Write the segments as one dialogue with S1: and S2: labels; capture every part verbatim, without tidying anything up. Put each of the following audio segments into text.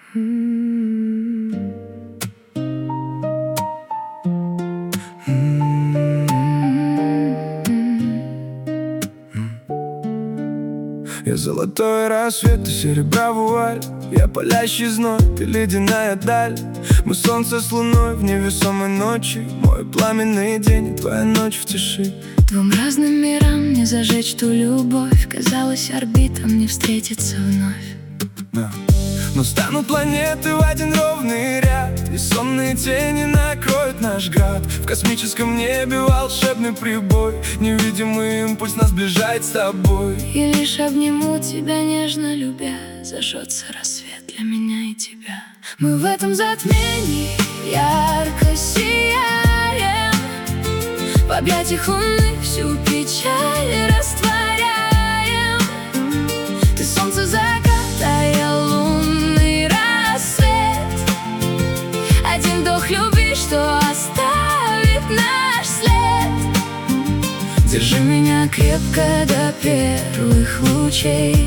S1: Я золотой рассвет, ты серебра вуаль. Я палящий зной, ты ледяная даль. Мы солнце с луной в невесомой ночи. Мой пламенный день и твоя ночь в тиши.
S2: Двум разным мирам не зажечь ту любовь. Казалось, орбитам не встретиться вновь.
S1: Да. Но станут планеты в один ровный ряд, и сонные тени накроют наш град. В космическом небе волшебный прибой. Невидимый импульс нас сближает с тобой.
S2: И лишь обниму тебя, нежно любя, зажжется рассвет для меня и тебя. Мы в этом затмении ярко сияем, в объятиях луны всю печаль растворяем. Ты солнце заката, я лунный рассвет. Один вдох любви, что оставит наш след. Держи меня крепко до первых лучей,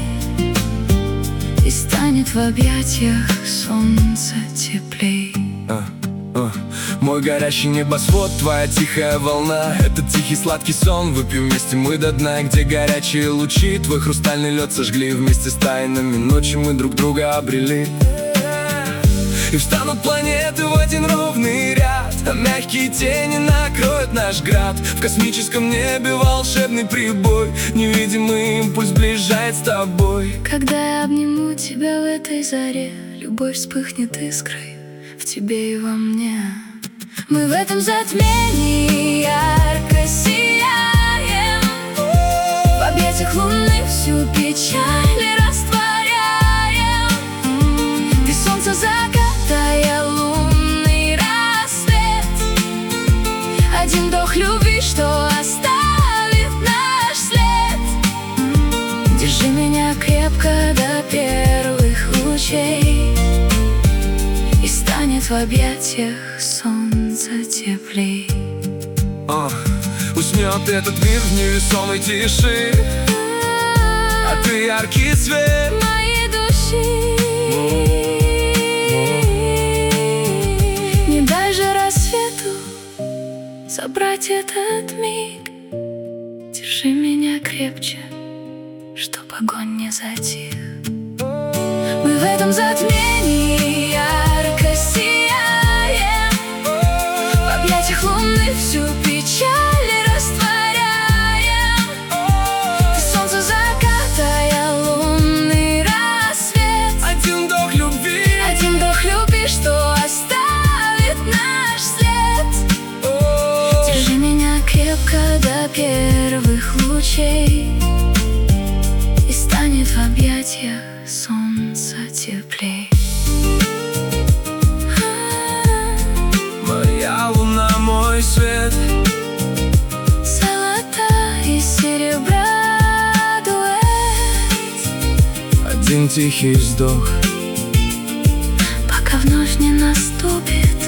S2: и станет в объятиях солнца теплей.
S1: а, а. Мой горящий небосвод, твоя тихая волна. Этот тихий сладкий сон, выпьем вместе мы до дна. Где горячие лучи, твой хрустальный лед сожгли. Вместе с тайнами ночи мы друг друга обрели. И встанут планеты в один ровный ряд, а мягкие тени накроют наш град. В космическом небе волшебный прибой. Невидимый импульс сближает с тобой.
S2: Когда я обниму тебя в этой заре, любовь вспыхнет искрой в тебе и во мне. Мы в этом затмении ярко сияем, в объятиях луны всю печаль растворяем. Ты солнце заката, я лунный рассвет. Один вдох любви, что оставит наш след. Держи меня крепко до первых лучей, и станет в объятиях солнца теплей.
S1: а, Уснет этот мир в невесомой тиши, а ты яркий свет
S2: Моей души. Не дай же рассвету забрать этот миг. Держи меня крепче, чтоб огонь не затих. Мы в этом затмении ярко сияем, в объятиях луны всю печаль растворяем. Ты солнце заката, я лунный рассвет.
S1: Один вдох любви,
S2: Один вдох любви, что оставит наш след. Держи меня крепко до первых лучей, и станет в объятиях солнца теплей.
S1: моя луна, мой свет.
S2: Золота и серебра дуэт.
S1: Один тихий вздох,
S2: Пока вновь не наступит